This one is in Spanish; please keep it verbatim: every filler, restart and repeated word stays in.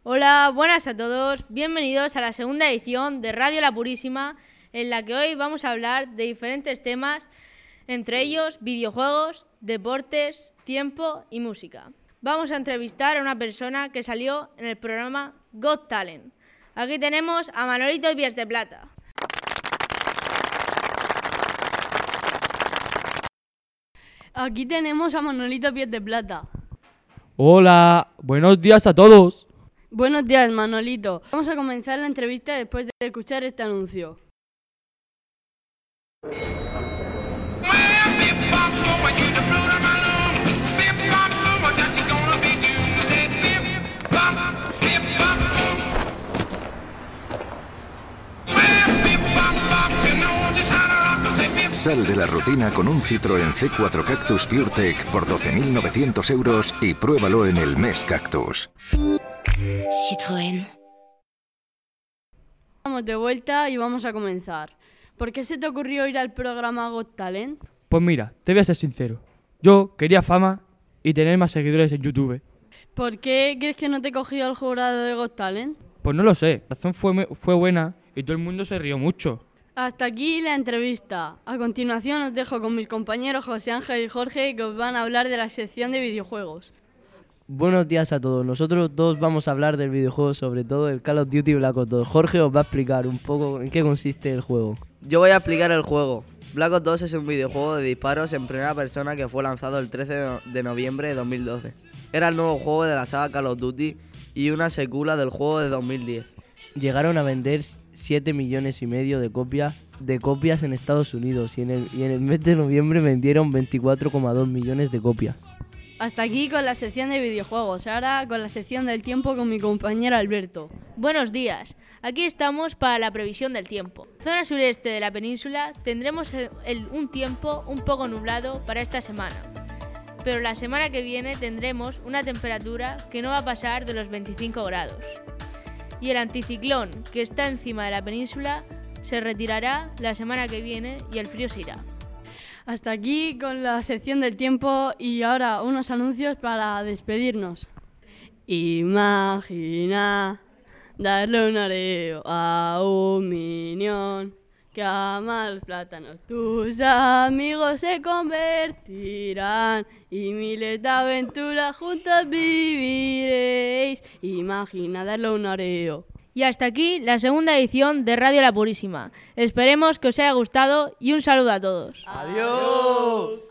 Hola, buenas a todos, bienvenidos a la segunda edición de Radio La Purísima, en la que hoy vamos a hablar de diferentes temas, entre ellos videojuegos, deportes, tiempo y música. Vamos a entrevistar a una persona que salió en el programa Got Talent. Aquí tenemos a Manolito Pies de Plata. Aquí tenemos a Manolito Pies de Plata. Hola, buenos días a todos. Buenos días, Manolito. Vamos a comenzar la entrevista después de escuchar este anuncio. Sal de la rutina con un Citroën C cuatro Cactus PureTech por doce mil novecientos euros y pruébalo en el mes Cactus. Citroën. Vamos de vuelta y vamos a comenzar. ¿Por qué se te ocurrió ir al programa Got Talent? Pues mira, te voy a ser sincero. Yo quería fama y tener más seguidores en YouTube. ¿Por qué crees que no te cogió el jurado de Got Talent? Pues no lo sé, la razón fue, fue buena y todo el mundo se rió mucho. Hasta aquí la entrevista. A continuación os dejo con mis compañeros José Ángel y Jorge, que os van a hablar de la sección de videojuegos. Buenos días a todos. Nosotros dos vamos a hablar del videojuego, sobre todo el Call of Duty Black Ops dos. Jorge os va a explicar un poco en qué consiste el juego. Yo voy a explicar el juego. Black Ops dos es un videojuego de disparos en primera persona que fue lanzado el trece de noviembre de dos mil doce. Era el nuevo juego de la saga Call of Duty y una secuela del juego de dos mil diez. Llegaron a vender siete millones y medio de copias de copias en Estados Unidos y en el, y en el mes de noviembre vendieron veinticuatro coma dos millones de copias. Hasta aquí con la sección de videojuegos. Ahora con la sección del tiempo con mi compañero Alberto. Buenos días, aquí estamos para la previsión del tiempo. En la zona sureste de la península tendremos el, el, un tiempo un poco nublado para esta semana, pero la semana que viene tendremos una temperatura que no va a pasar de los veinticinco grados. Y el anticiclón que está encima de la península se retirará la semana que viene y el frío se irá. Hasta aquí con la sección del tiempo y ahora unos anuncios para despedirnos. Imagina darle un areo a un minión que ama los plátanos. Tus amigos se convertirán y miles de aventuras juntos viviréis. Imagina darle un areo. Y hasta aquí la segunda edición de Radio La Purísima. Esperemos que os haya gustado y un saludo a todos. ¡Adiós!